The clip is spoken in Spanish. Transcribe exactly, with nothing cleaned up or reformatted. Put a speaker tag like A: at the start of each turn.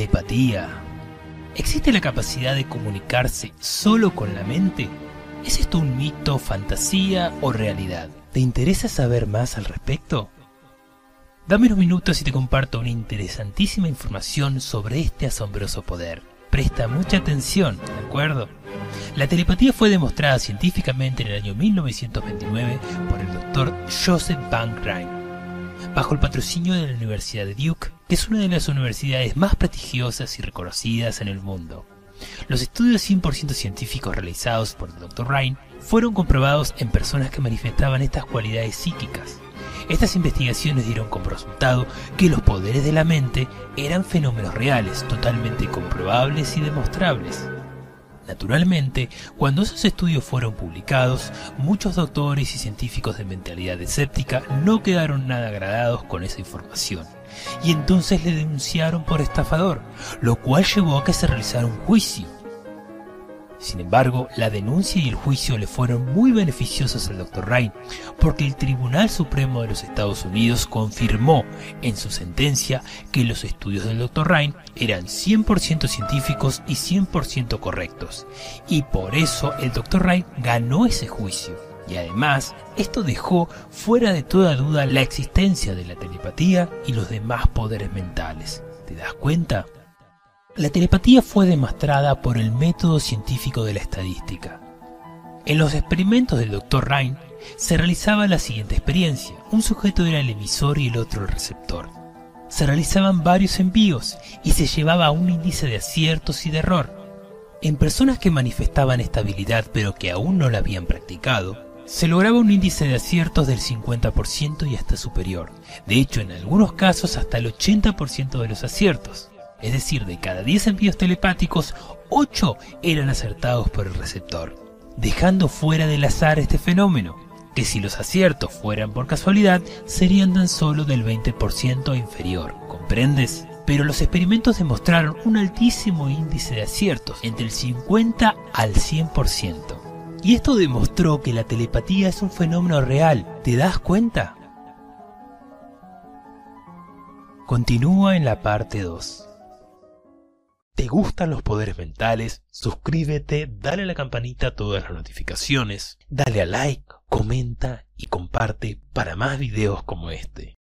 A: Telepatía. ¿Existe la capacidad de comunicarse solo con la mente? ¿Es esto un mito, fantasía o realidad? ¿Te interesa saber más al respecto? Dame unos minutos y te comparto una interesantísima información sobre este asombroso poder. Presta mucha atención, ¿de acuerdo? La telepatía fue demostrada científicamente en el año mil novecientos veintinueve por el doctor Joseph Van Ryn, bajo el patrocinio de la Universidad de Duke, que es una de las universidades más prestigiosas y reconocidas en el mundo. Los estudios cien por ciento científicos realizados por el doctor Ryn fueron comprobados en personas que manifestaban estas cualidades psíquicas. Estas investigaciones dieron como resultado que los poderes de la mente eran fenómenos reales, totalmente comprobables y demostrables. Naturalmente, cuando esos estudios fueron publicados, muchos doctores y científicos de mentalidad escéptica no quedaron nada agradados con esa información, y entonces le denunciaron por estafador, lo cual llevó a que se realizara un juicio. Sin embargo, la denuncia y el juicio le fueron muy beneficiosos al doctor Ryn, porque el Tribunal Supremo de los Estados Unidos confirmó en su sentencia que los estudios del doctor Ryn eran cien por ciento científicos y cien por ciento correctos, y por eso el doctor Ryn ganó ese juicio. Y además, esto dejó fuera de toda duda la existencia de la telepatía y los demás poderes mentales. ¿Te das cuenta? La telepatía fue demostrada por el método científico de la estadística. En los experimentos del doctor Ryn se realizaba la siguiente experiencia. Un sujeto era el emisor y el otro el receptor. Se realizaban varios envíos y se llevaba un índice de aciertos y de error. En personas que manifestaban esta habilidad pero que aún no la habían practicado, se lograba un índice de aciertos del cincuenta por ciento y hasta superior. De hecho, en algunos casos hasta el ochenta por ciento de los aciertos. Es decir, de cada diez envíos telepáticos, ocho eran acertados por el receptor, dejando fuera del azar este fenómeno, que si los aciertos fueran por casualidad, serían tan solo del veinte por ciento inferior, ¿comprendes? Pero los experimentos demostraron un altísimo índice de aciertos, entre el cincuenta al cien por ciento. Y esto demostró que la telepatía es un fenómeno real, ¿te das cuenta? Continúa en la parte dos. ¿Te gustan los poderes mentales? Suscríbete, dale a la campanita a todas las notificaciones, dale a like, comenta y comparte para más videos como este.